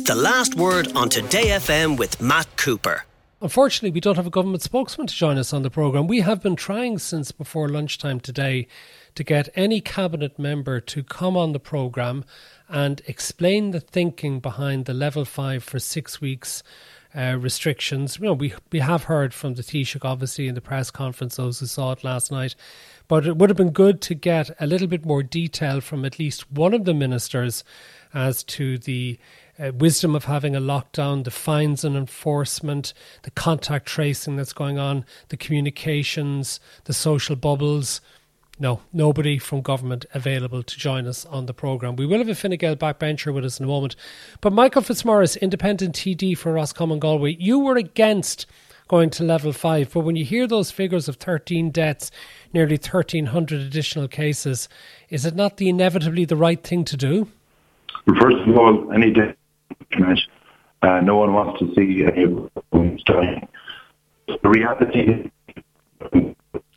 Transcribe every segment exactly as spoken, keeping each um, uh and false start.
The Last Word on Today F M with Matt Cooper. Unfortunately, we don't have a government spokesman to join us on the programme. We have been trying since before lunchtime today to get any cabinet member to come on the programme and explain the thinking behind the level five for six weeks uh, restrictions. You know, we we have heard from the Taoiseach, obviously, in the press conference, those who saw it last night. But it would have been good to get a little bit more detail from at least one of the ministers as to the uh, wisdom of having a lockdown, the fines and enforcement, the contact tracing that's going on, the communications, the social bubbles. No, nobody from government available to join us on the programme. We will have a Fine Gael backbencher with us in a moment. But Michael Fitzmaurice, independent T D for Roscommon Galway, you were against going to level five. But when you hear those figures of thirteen deaths, nearly thirteen hundred additional cases, is it not the inevitably the right thing to do? First of all, any death, uh, no one wants to see any of them dying. The reality is...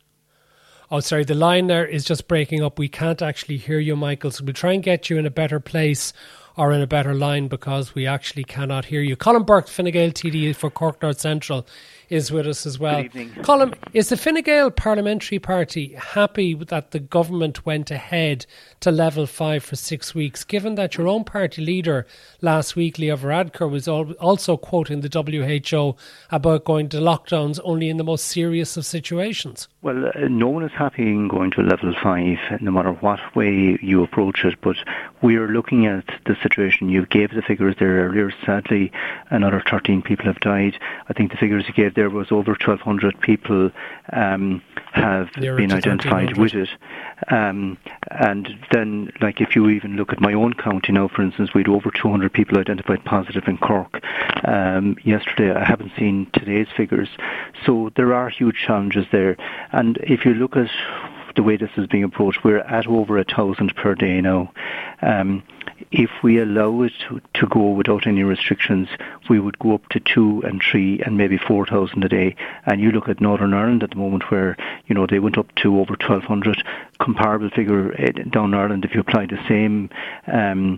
Oh, sorry, the line there is just breaking up. We can't actually hear you, Michael, so we'll try and get you in a better place or in a better line because we actually cannot hear you. Colin Burke, Fine Gael T D for Cork North Central, is with us as well. Good evening. Colin, is the Fine Gael Parliamentary Party happy that the government went ahead to level five for six weeks, given that your own party leader last week, Leo Varadkar, was also quoting the W H O about going to lockdowns only in the most serious of situations? Well, uh, no one is happy in going to level five, no matter what way you approach it, but we are looking at the situation. You gave the figures there earlier. Sadly, another thirteen people have died. I think the figures you gave there was over twelve hundred people um, have Nearer been identified with it. Um, and then, like, if you even look at my own county now, for instance, we had over two hundred people identified positive in Cork um, yesterday. I haven't seen today's figures. So there are huge challenges there. And if you look at the way this is being approached, we're at over a thousand per day now. Um, if we allow it to, to go without any restrictions, we would go up to two and three and maybe four thousand a day. And you look at Northern Ireland at the moment, where you know they went up to over twelve hundred. Comparable figure down Ireland. If you apply the same um,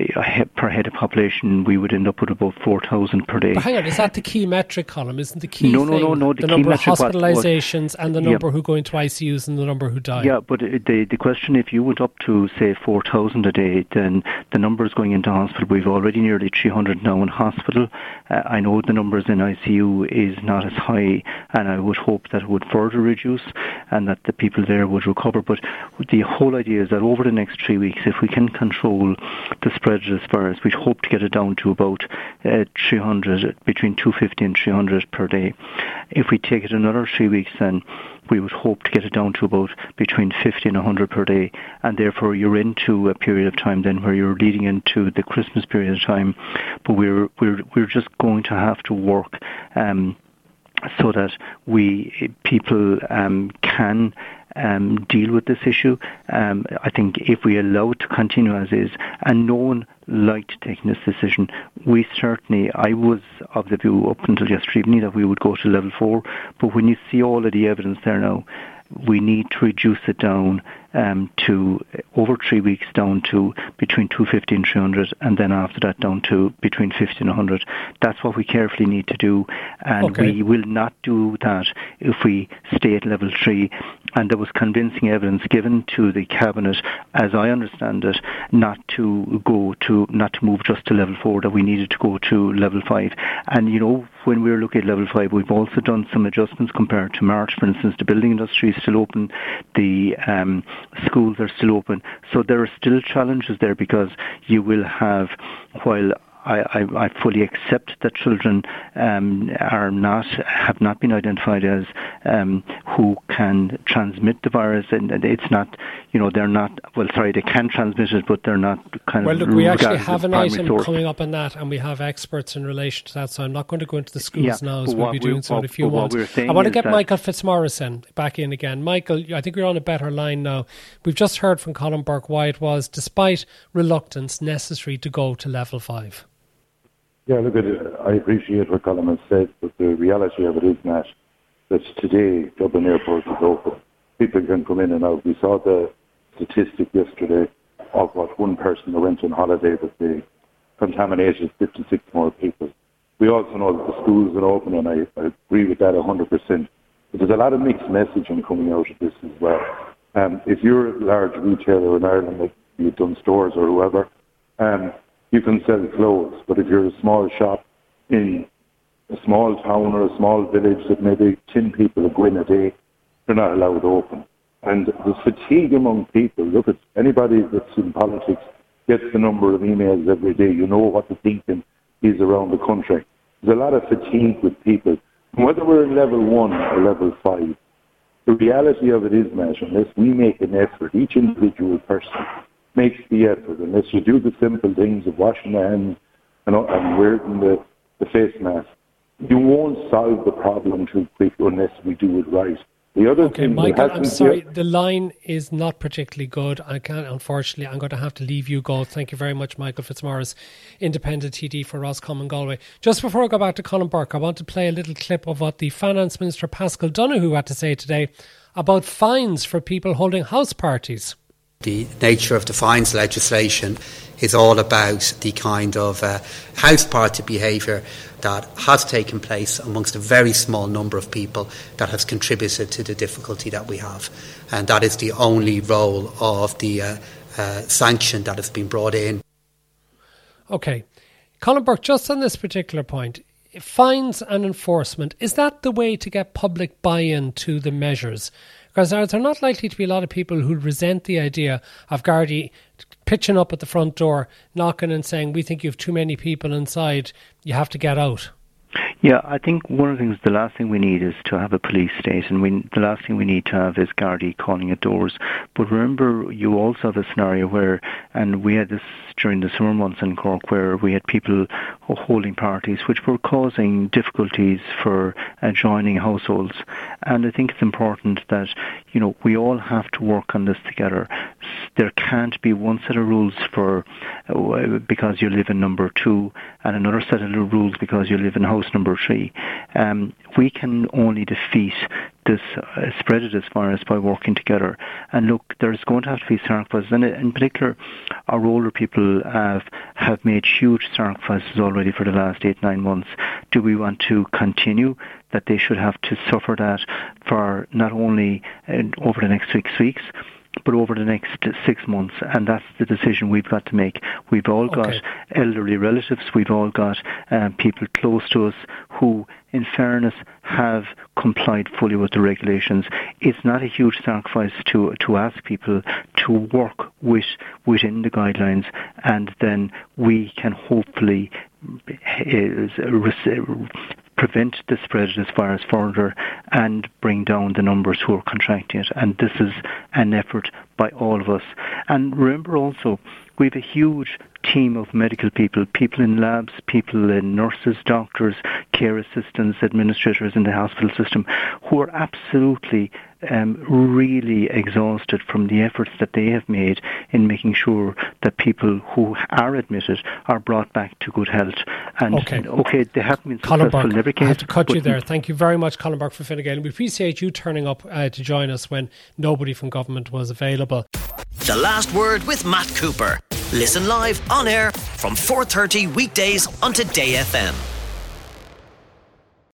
per head of population, we would end up with about four thousand per day. But hang on, is that the key metric, column? Isn't the key no, thing no, no, no, the, the key number of metric hospitalisations was, and the number yeah. who go into I C Us and the number who die? Yeah, but the the question, if you went up to say four thousand a day, then the numbers going into hospital, we've already nearly three hundred now in hospital. Uh, I know the numbers in I C U is not as high, and I would hope that it would further reduce and that the people there would recover. But the whole idea is that over the next three weeks, if we can control the spread of this virus, we'd hope to get it down to about uh, three hundred, between two hundred fifty and three hundred per day. If we take it another three weeks, then we would hope to get it down to about between fifty and one hundred per day, and therefore you're into a period of time then where you're leading into the Christmas period of time. But we're we're we're just going to have to work um, so that we people um, can um, deal with this issue. Um, I think if we allow it to continue as is, and no one liked taking this decision, we certainly, I was of the view up until yesterday evening that we would go to level four, but when you see all of the evidence there now, we need to reduce it down um, to over three weeks down to between two hundred fifty and three hundred, and then after that down to between fifty and one hundred. That's what we carefully need to do, and okay. we will not do that if we stay at level three. And there was convincing evidence given to the cabinet, as I understand it, not to go to not to move just to level four, that we needed to go to level five. And you know, when we were looking at level five, we've also done some adjustments compared to March. For instance, the building industry is still open, the um, schools are still open, so there are still challenges there, because you will have, while I, I, I fully accept that children um, are not have not been identified as um, who can transmit the virus, and it's not, you know, they're not, well, sorry, they can transmit it, but they're not kind well, of... Well, look, we actually have an item source. coming up on that, and we have experts in relation to that, so I'm not going to go into the schools yeah, now, as we'll be doing so in a few moments. I want to get Michael Fitzmaurice in, back in again. Michael, I think we're on a better line now. We've just heard from Colin Burke why it was, despite reluctance, necessary to go to level five. Yeah, look, at it, I appreciate what Colin has said, but the reality of it is, Matt, that today Dublin Airport is open. People can come in and out. We saw the statistic yesterday of what one person who went on holiday with the contaminated fifty-six more people. We also know that the schools are open, and I, I agree with that one hundred percent. But there's a lot of mixed messaging coming out of this as well. Um, if you're a large retailer in Ireland, like you've done stores or whoever, um, you can sell clothes. But if you're a small shop in a small town or a small village that maybe ten people go in a day, they're not allowed to open. And the fatigue among people, look at anybody that's in politics gets the number of emails every day. You know what the thinking is around the country. There's a lot of fatigue with people. And whether we're in level one or level five, the reality of it is, Matt, unless we make an effort, each individual person makes the effort, unless you do the simple things of washing the hands and, and wearing the, the face mask, you won't solve the problem too quick unless we do it right. The other okay, thing Michael, I'm sorry, the line is not particularly good. I can't, unfortunately, I'm going to have to leave you go. Thank you very much, Michael Fitzmaurice, Independent T D for Roscommon Galway. Just before I go back to Colin Burke, I want to play a little clip of what the Finance Minister Paschal Donohoe had to say today about fines for people holding house parties. The nature of the fines legislation is all about the kind of uh, house party behaviour that has taken place amongst a very small number of people that has contributed to the difficulty that we have. And that is the only role of the uh, uh, sanction that has been brought in. OK. Colin Burke, just on this particular point, fines and enforcement, is that the way to get public buy-in to the measures? Because there are not likely to be a lot of people who resent the idea of Gardaí pitching up at the front door, knocking and saying, we think you have too many people inside, you have to get out. Yeah, I think one of the things, the last thing we need is to have a police state, and we, the last thing we need to have is Gardaí calling at doors. But remember, you also have a scenario where, and we had this during the summer months in Cork, where we had people holding parties which were causing difficulties for adjoining households. And I think it's important that, you know, we all have to work on this together. There can't be one set of rules for uh, because you live in number two and another set of rules because you live in house number three. Um, we can only defeat this uh, spread it as far as by working together. And look, there's going to have to be sacrifices, and in particular, our older people have have made huge sacrifices already for the last eight, nine months. Do we want to continue that they should have to suffer that for not only uh, over the next six weeks, but over the next six months? And that's the decision we've got to make. We've all got okay. elderly relatives, we've all got uh, people close to us who, in fairness, have complied fully with the regulations. It's not a huge sacrifice to to ask people to work with within the guidelines, and then we can hopefully uh, prevent the spread as far as further and bring down the numbers who are contracting it. And this is an effort by all of us. And remember also, we have a huge team of medical people, people in labs, people in nurses, doctors, care assistants, administrators in the hospital system, who are absolutely um, really exhausted from the efforts that they have made in making sure that people who are admitted are brought back to good health. And okay, okay they haven't been Colin successful Burke, in every case. I have to cut you there. Thank you very much, Colin Burke, for Fine Gael. We appreciate you turning up uh, to join us when nobody from government was available. The Last Word with Matt Cooper. Listen live on air from four thirty weekdays on Today F M.